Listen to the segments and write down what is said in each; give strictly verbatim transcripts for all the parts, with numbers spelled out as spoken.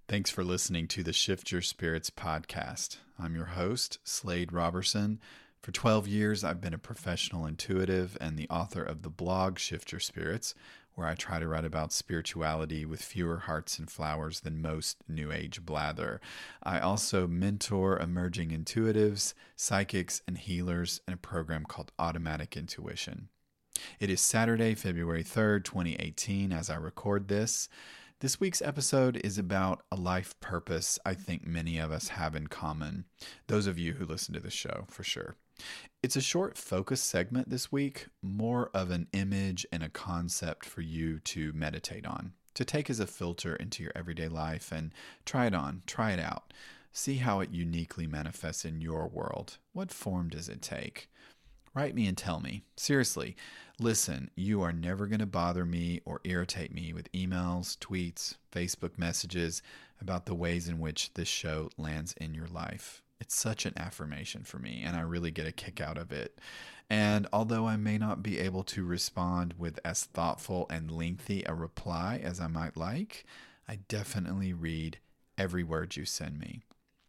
Thanks for listening to the Shift Your Spirits podcast. I'm your host, Slade Robertson. For twelve years, I've been a professional intuitive and the author of the blog Shift Your Spirits, where I try to write about spirituality with fewer hearts and flowers than most New Age blather. I also mentor emerging intuitives, psychics, and healers in a program called Automatic Intuition. It is Saturday, February third, twenty eighteen, as I record this. This week's episode is about a life purpose I think many of us have in common, those of you who listen to the show, for sure. It's a short focus segment this week, more of an image and a concept for you to meditate on, to take as a filter into your everyday life and try it on, try it out. See how it uniquely manifests in your world. What form does it take? Write me and tell me. Seriously, listen, you are never going to bother me or irritate me with emails, tweets, Facebook messages about the ways in which this show lands in your life. It's such an affirmation for me, and I really get a kick out of it. And although I may not be able to respond with as thoughtful and lengthy a reply as I might like, I definitely read every word you send me.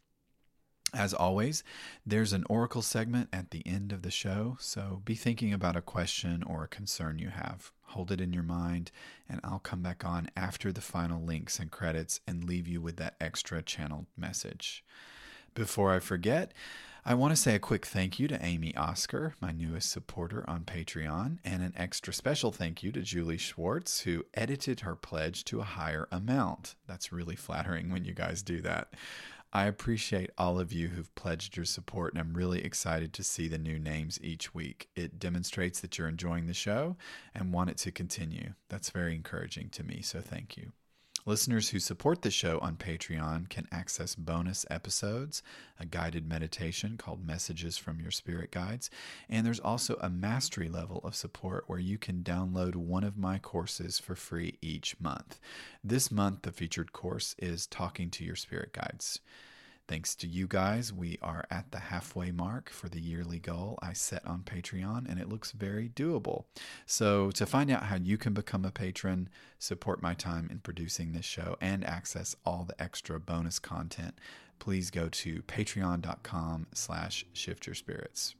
As always, there's an oracle segment at the end of the show, so be thinking about a question or a concern you have. Hold it in your mind, and I'll come back on after the final links and credits and leave you with that extra channeled message. Before I forget, I want to say a quick thank you to Amy Oscar, my newest supporter on Patreon, and an extra special thank you to Julie Schwartz, who edited her pledge to a higher amount. That's really flattering when you guys do that. I appreciate all of you who've pledged your support, and I'm really excited to see the new names each week. It demonstrates that you're enjoying the show and want it to continue. That's very encouraging to me, so thank you. Listeners who support the show on Patreon can access bonus episodes, a guided meditation called Messages from Your Spirit Guides, and there's also a mastery level of support where you can download one of my courses for free each month. This month, the featured course is Talking to Your Spirit Guides. Thanks to you guys, we are at the halfway mark for the yearly goal I set on Patreon, and it looks very doable. So to find out how you can become a patron, support my time in producing this show, and access all the extra bonus content, please go to patreon.com slash shiftyourspirits.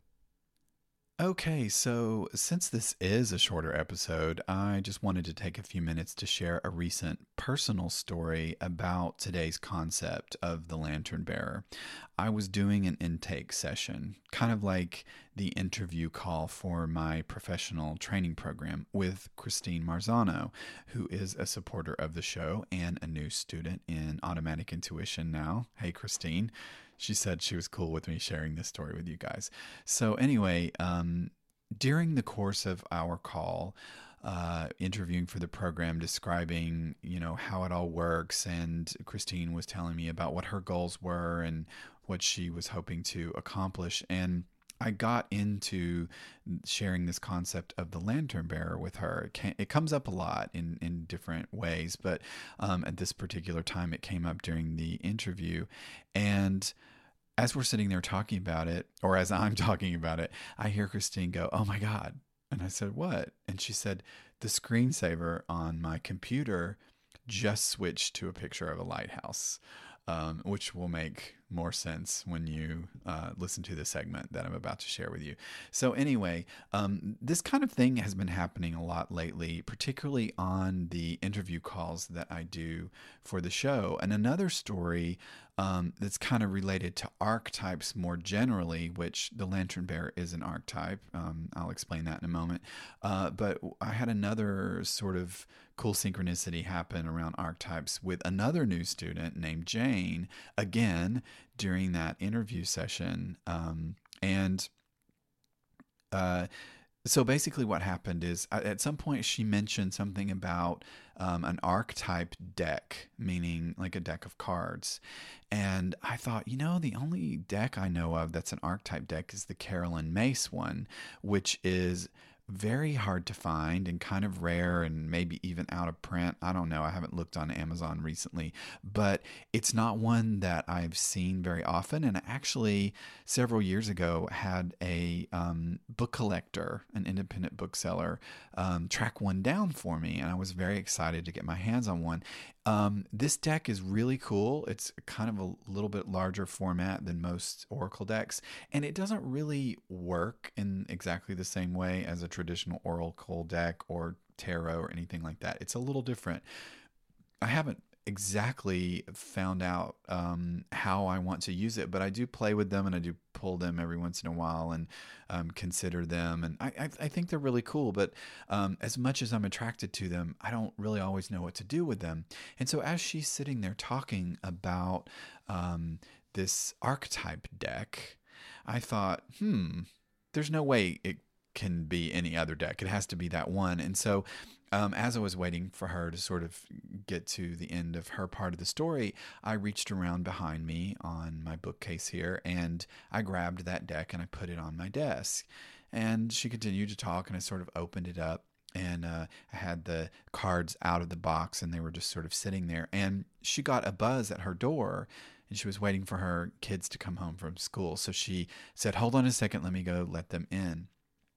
Okay, so since this is a shorter episode, I just wanted to take a few minutes to share a recent personal story about today's concept of the lantern bearer. I was doing an intake session, kind of like the interview call for my professional training program with Christine Marzano, who is a supporter of the show and a new student in Automatic Intuition now. Hey, Christine. She said she was cool with me sharing this story with you guys. So anyway, um, during the course of our call, uh, interviewing for the program, describing, you know, how it all works, and Christine was telling me about what her goals were and what she was hoping to accomplish. And I got into sharing this concept of the lantern bearer with her. It, can, it comes up a lot in, in different ways, but um, at this particular time, it came up during the interview. And as we're sitting there talking about it, or as I'm talking about it, I hear Christine go, "Oh my God." And I said, "What?" And she said, "The screensaver on my computer just switched to a picture of a lighthouse," um, which will make more sense when you uh, listen to the segment that I'm about to share with you. So anyway, um, this kind of thing has been happening a lot lately, particularly on the interview calls that I do for the show. And another story um, that's kind of related to archetypes more generally, which the lantern bearer is an archetype. Um, I'll explain that in a moment. Uh, but I had another sort of cool synchronicity happen around archetypes with another new student named Jane, again, during that interview session. Um, and uh, so basically what happened is at some point she mentioned something about um, an archetype deck, meaning like a deck of cards. And I thought, you know, the only deck I know of that's an archetype deck is the Carolyn Mace one, which is very hard to find and kind of rare and maybe even out of print. I don't know. I haven't looked on Amazon recently, but it's not one that I've seen very often. And I actually, several years ago, had a um, book collector, an independent bookseller, um, track one down for me. And I was very excited to get my hands on one. Um, this deck is really cool. It's kind of a little bit larger format than most Oracle decks, and it doesn't really work in exactly the same way as a traditional Oracle deck or tarot or anything like that. It's a little different. I haven't exactly found out um, how I want to use it, but I do play with them and I do pull them every once in a while and um, consider them. And I, I, I think they're really cool, but um, as much as I'm attracted to them, I don't really always know what to do with them. And so as she's sitting there talking about um, this archetype deck, I thought, hmm, there's no way it can be any other deck. It has to be that one. And so um, as I was waiting for her to sort of get to the end of her part of the story, I reached around behind me on my bookcase here and I grabbed that deck and I put it on my desk. And she continued to talk and I sort of opened it up and uh, I had the cards out of the box and they were just sort of sitting there. And she got a buzz at her door and she was waiting for her kids to come home from school. So she said, "Hold on a second, let me go let them in."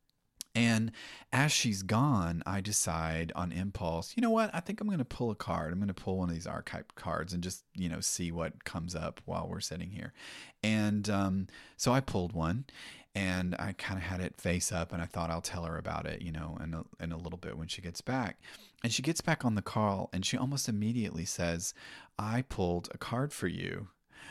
And as she's gone, I decide on impulse, you know what? I think I'm going to pull a card. I'm going to pull one of these archetype cards and just, you know, see what comes up while we're sitting here. And um, so I pulled one and I kind of had it face up and I thought I'll tell her about it, you know, in a, in a little bit when she gets back. And she gets back on the call and she almost immediately says, "I pulled a card for you."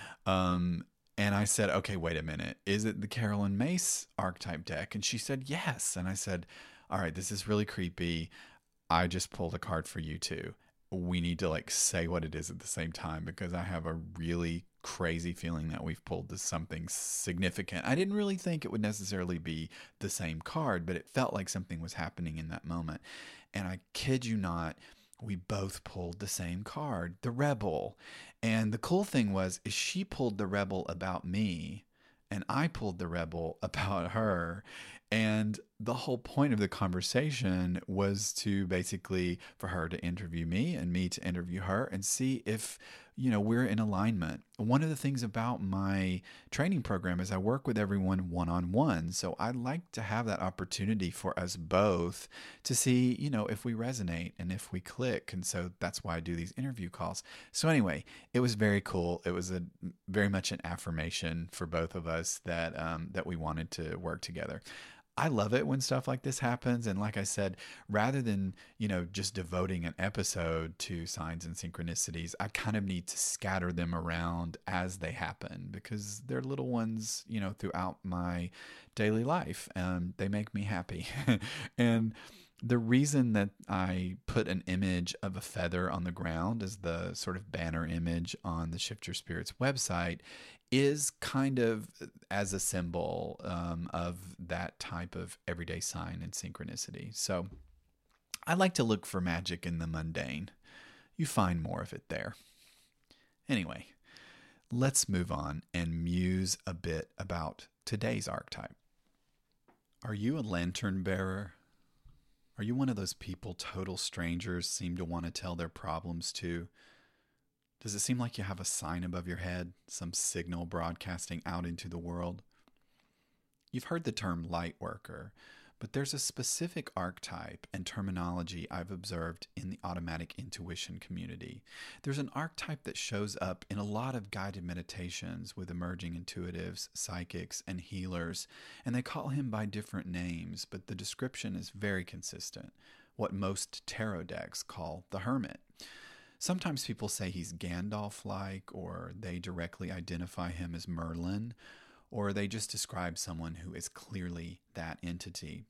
Um, And I said, "Okay, wait a minute. Is it the Carolyn Mace archetype deck?" And she said, "Yes." And I said, "All right, this is really creepy. I just pulled a card for you too. We need to like say what it is at the same time because I have a really crazy feeling that we've pulled this something significant." I didn't really think it would necessarily be the same card, but it felt like something was happening in that moment. And I kid you not, we both pulled the same card, the Rebel. And the cool thing was, is she pulled the Rebel about me, and I pulled the Rebel about her. And the whole point of the conversation was to basically for her to interview me and me to interview her and see if, you know, we're in alignment. One of the things about my training program is I work with everyone one-on-one. So I like to have that opportunity for us both to see, you know, if we resonate and if we click. And so that's why I do these interview calls. So anyway, it was very cool. It was a very much an affirmation for both of us that um, that we wanted to work together. I love it when stuff like this happens. And like I said, rather than, you know, just devoting an episode to signs and synchronicities, I kind of need to scatter them around as they happen because they're little ones, you know, throughout my daily life. And they make me happy. And the reason that I put an image of a feather on the ground as the sort of banner image on the Shift Your Spirits website is kind of as a symbol um, of that type of everyday sign and synchronicity. So I like to look for magic in the mundane. You find more of it there. Anyway, let's move on and muse a bit about today's archetype. Are you a lantern bearer? Are you one of those people total strangers seem to want to tell their problems to? Does it seem like you have a sign above your head, some signal broadcasting out into the world? You've heard the term light worker, but there's a specific archetype and terminology I've observed in the automatic intuition community. There's an archetype that shows up in a lot of guided meditations with emerging intuitives, psychics, and healers, and they call him by different names, but the description is very consistent, what most tarot decks call the Hermit. Sometimes people say he's Gandalf-like, or they directly identify him as Merlin, or they just describe someone who is clearly that entity.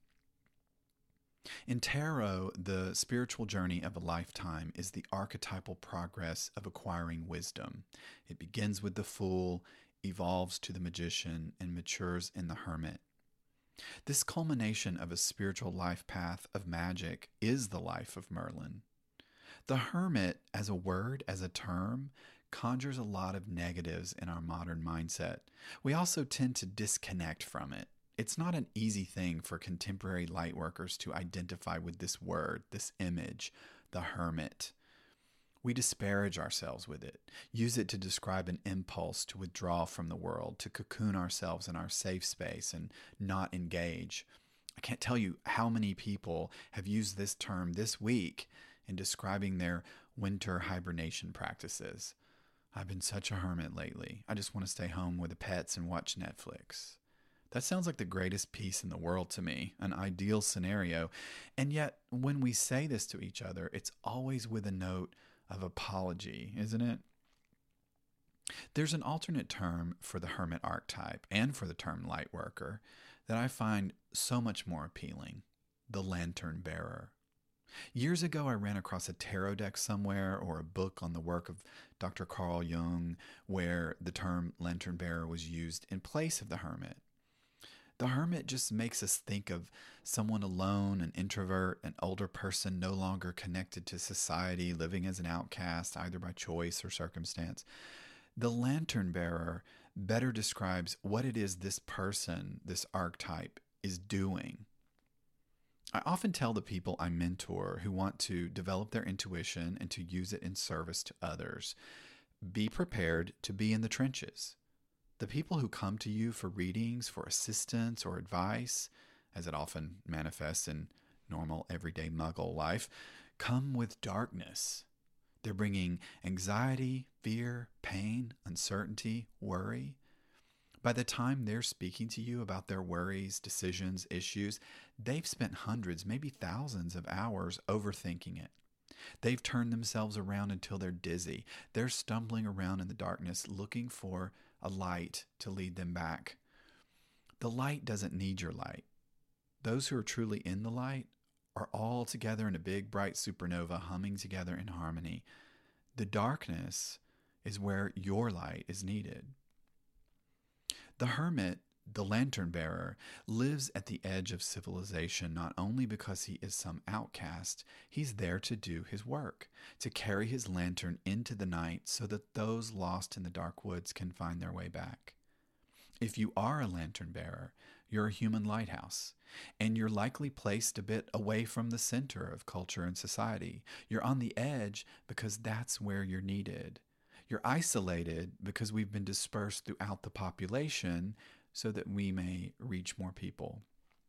In tarot, the spiritual journey of a lifetime is the archetypal progress of acquiring wisdom. It begins with the Fool, evolves to the Magician, and matures in the Hermit. This culmination of a spiritual life path of magic is the life of Merlin. The Hermit, as a word, as a term, conjures a lot of negatives in our modern mindset. We also tend to disconnect from it. It's not an easy thing for contemporary light workers to identify with this word, this image, the Hermit. We disparage ourselves with it, use it to describe an impulse to withdraw from the world, to cocoon ourselves in our safe space and not engage. I can't tell you how many people have used this term this week in describing their winter hibernation practices. I've been such a hermit lately. I just want to stay home with the pets and watch Netflix. That sounds like the greatest peace in the world to me, an ideal scenario. And yet, when we say this to each other, it's always with a note of apology, isn't it? There's an alternate term for the hermit archetype and for the term light worker that I find so much more appealing: the lantern bearer. Years ago, I ran across a tarot deck somewhere or a book on the work of Doctor Carl Jung where the term lantern bearer was used in place of the hermit. The hermit just makes us think of someone alone, an introvert, an older person no longer connected to society, living as an outcast, either by choice or circumstance. The lantern bearer better describes what it is this person, this archetype, is doing. I often tell the people I mentor who want to develop their intuition and to use it in service to others, be prepared to be in the trenches. The people who come to you for readings, for assistance or advice, as it often manifests in normal everyday muggle life, come with darkness. They're bringing anxiety, fear, pain, uncertainty, worry. By the time they're speaking to you about their worries, decisions, issues, they've spent hundreds, maybe thousands of hours overthinking it. They've turned themselves around until they're dizzy. They're stumbling around in the darkness looking for a light to lead them back. The light doesn't need your light. Those who are truly in the light are all together in a big bright supernova humming together in harmony. The darkness is where your light is needed. The hermit, the lantern bearer, lives at the edge of civilization not only because he is some outcast, he's there to do his work, to carry his lantern into the night so that those lost in the dark woods can find their way back. If you are a lantern bearer, you're a human lighthouse, and you're likely placed a bit away from the center of culture and society. You're on the edge because that's where you're needed. You're isolated because we've been dispersed throughout the population so that we may reach more people.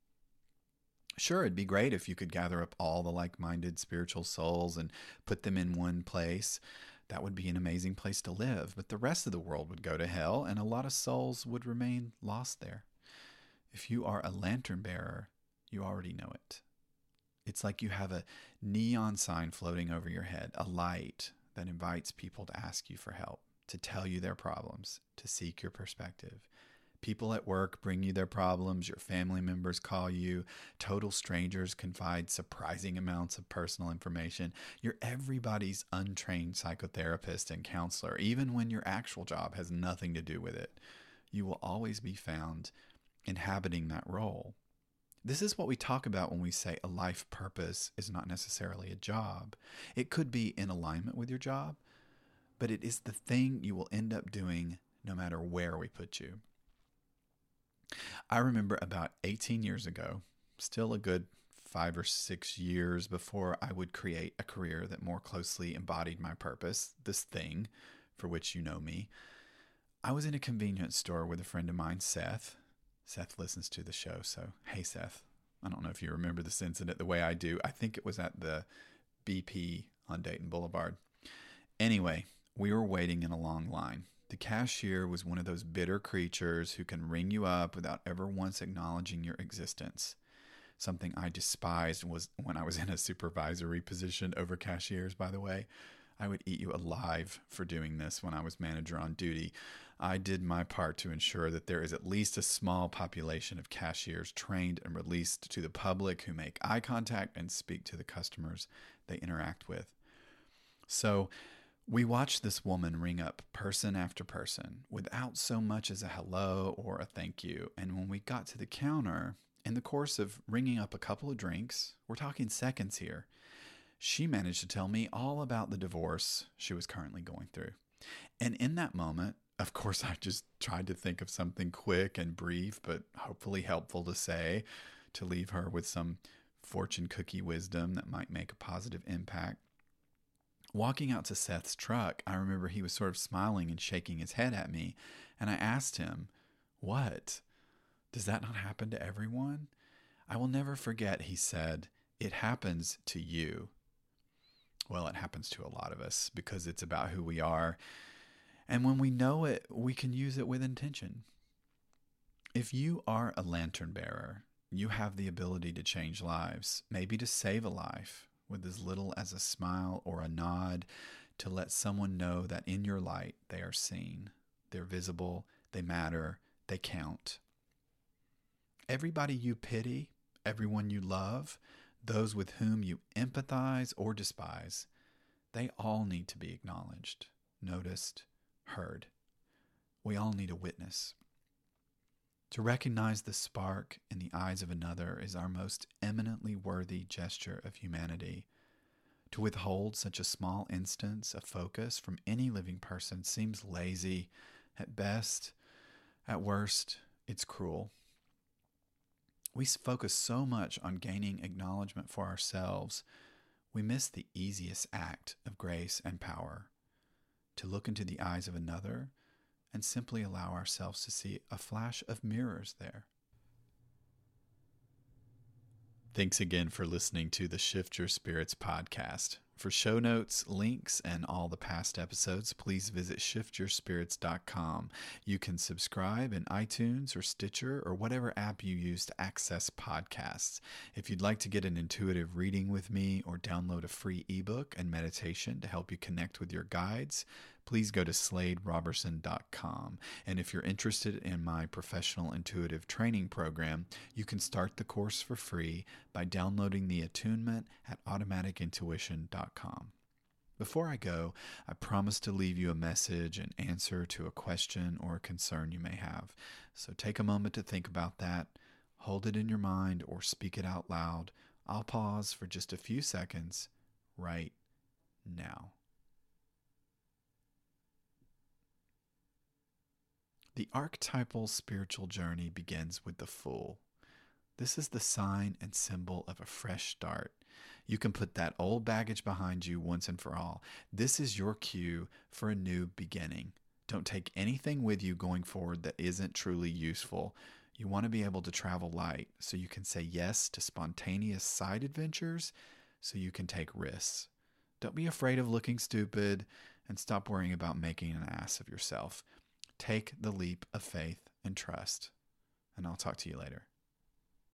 Sure, it'd be great if you could gather up all the like-minded spiritual souls and put them in one place. That would be an amazing place to live, but the rest of the world would go to hell and a lot of souls would remain lost there. If you are a lantern bearer, you already know it. It's like you have a neon sign floating over your head, a light that invites people to ask you for help, to tell you their problems, to seek your perspective. People at work bring you their problems, your family members call you, total strangers confide surprising amounts of personal information. You're everybody's untrained psychotherapist and counselor, even when your actual job has nothing to do with it. You will always be found inhabiting that role. This is what we talk about when we say a life purpose is not necessarily a job. It could be in alignment with your job, but it is the thing you will end up doing no matter where we put you. I remember about eighteen years ago, still a good five or six years before I would create a career that more closely embodied my purpose, this thing for which you know me, I was in a convenience store with a friend of mine, Seth. Seth listens to the show, so hey, Seth. I don't know if you remember this incident the way I do. I think it was at the B P on Dayton Boulevard. Anyway, we were waiting in a long line. The cashier was one of those bitter creatures who can ring you up without ever once acknowledging your existence. Something I despised was when I was in a supervisory position over cashiers, by the way. I would eat you alive for doing this when I was manager on duty. I did my part to ensure that there is at least a small population of cashiers trained and released to the public who make eye contact and speak to the customers they interact with. So we watched this woman ring up person after person without so much as a hello or a thank you. And when we got to the counter, in the course of ringing up a couple of drinks, we're talking seconds here, she managed to tell me all about the divorce she was currently going through. And in that moment, of course, I just tried to think of something quick and brief, but hopefully helpful to say, to leave her with some fortune cookie wisdom that might make a positive impact. Walking out to Seth's truck, I remember he was sort of smiling and shaking his head at me, and I asked him, "What? Does that not happen to everyone?" I will never forget, he said, "It happens to you." Well, it happens to a lot of us because it's about who we are. And when we know it, we can use it with intention. If you are a lantern bearer, you have the ability to change lives, maybe to save a life with as little as a smile or a nod to let someone know that in your light they are seen, they're visible, they matter, they count. Everybody you pity, everyone you love, those with whom you empathize or despise, they all need to be acknowledged, noticed, heard. We all need a witness. To recognize the spark in the eyes of another is our most eminently worthy gesture of humanity. To withhold such a small instance of focus from any living person seems lazy at best. At worst, it's cruel. We focus so much on gaining acknowledgement for ourselves, we miss the easiest act of grace and power, to look into the eyes of another and simply allow ourselves to see a flash of mirrors there. Thanks again for listening to the Shift Your Spirits podcast. For show notes, links, and all the past episodes, please visit shift your spirits dot com. You can subscribe in iTunes or Stitcher or whatever app you use to access podcasts. If you'd like to get an intuitive reading with me or download a free ebook and meditation to help you connect with your guides, please go to slade robertson dot com. And if you're interested in my professional intuitive training program, you can start the course for free by downloading the attunement at automatic intuition dot com. Before I go, I promise to leave you a message and answer to a question or a concern you may have. So take a moment to think about that. Hold it in your mind or speak it out loud. I'll pause for just a few seconds right now. The archetypal spiritual journey begins with the Fool. This is the sign and symbol of a fresh start. You can put that old baggage behind you once and for all. This is your cue for a new beginning. Don't take anything with you going forward that isn't truly useful. You want to be able to travel light so you can say yes to spontaneous side adventures, so you can take risks. Don't be afraid of looking stupid and stop worrying about making an ass of yourself. Take the leap of faith and trust. And I'll talk to you later.